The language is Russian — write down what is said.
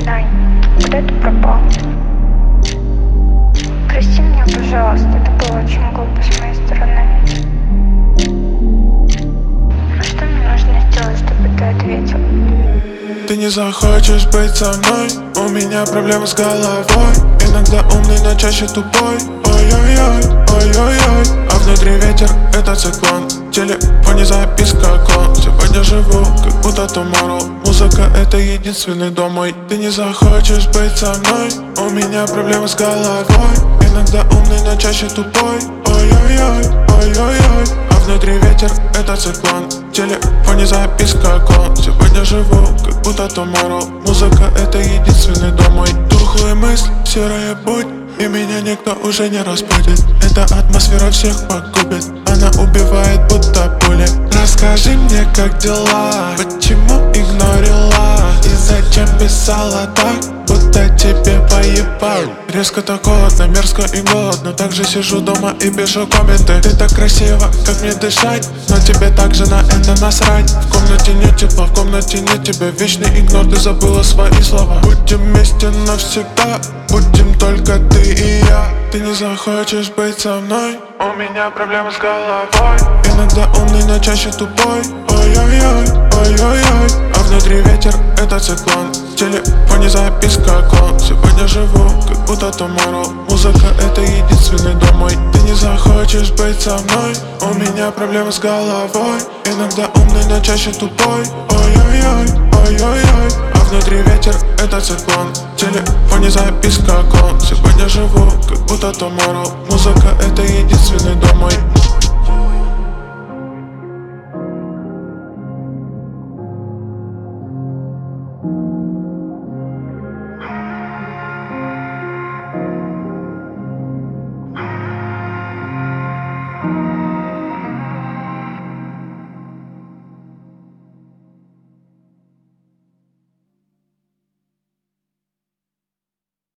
Знай, куда ты пропал? Прости меня, пожалуйста, это было очень глупо с моей стороны. А что мне нужно сделать, чтобы ты ответил? Ты не захочешь быть со мной, у меня проблемы с головой. Иногда умный, но чаще тупой. Ой-ой-ой, ой-ой-ой. А внутри ветер, это циклон. В телефоне записка кон. Сегодня живу, как будто tomorrow. Музыка — это единственный дом мой. Ты не захочешь быть со мной, у меня проблемы с головой. Иногда умный, но чаще тупой. Ой-ой-ой, ой-ой-ой. А внутри ветер, это циклон. В телефоне записка кон. Сегодня живу, как будто tomorrow. Музыка — это единственный дом мой. Тухлые мысли, серая путь, и меня никто уже не разбудит. Эта атмосфера всех погубит, она убивает будто пули. Расскажи мне, как дела, почему игнорила, и зачем писала так, будто тебе поебал. Резко так холодно, мерзко и голодно. Также сижу дома и пишу комменты. Ты так красиво, как мне дышать, но тебе также на это насрать. В комнате нет тепла, в комнате нет тебя. Вечный игнор, ты забыла свои слова. Будем вместе навсегда, будем только ты и я. Ты не захочешь быть со мной, у меня проблемы с головой. Иногда умный, но чаще тупой. Ой-ой-ой, ой-ой-ой. А внутри ветер, это циклон. В телефоне записка кон. Сегодня живу, как будто tomorrow. Музыка — это единственный дом мой. Ты не захочешь быть со мной, у меня проблемы с головой. Иногда умный, но чаще тупой. Ой-ой-ой, ой-ой-ой. А внутри ветер, это циклон. В телефоне записка кон. Сегодня живу, как будто tomorrow. Музыка — это единственный дом мой.